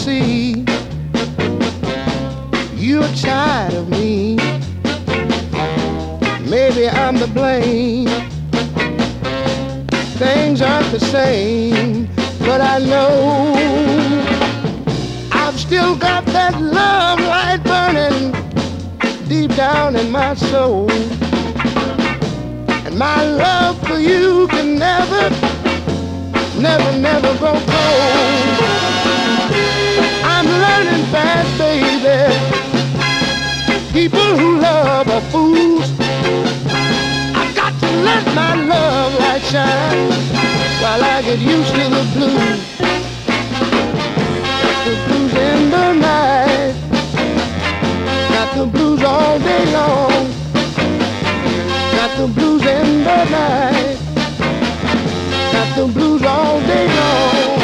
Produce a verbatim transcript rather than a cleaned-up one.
see you're tired of me. Maybe I'm to blame. Things aren't the same, but I know I've still got that love light burning deep down in my soul. And my love for you can never, never, never go cold. I'm learning fast, baby. People who love are fools. I've got to let my love light shine while I get used to the blues. Got the blues in the night, got the blues all day long, got the blues in the night.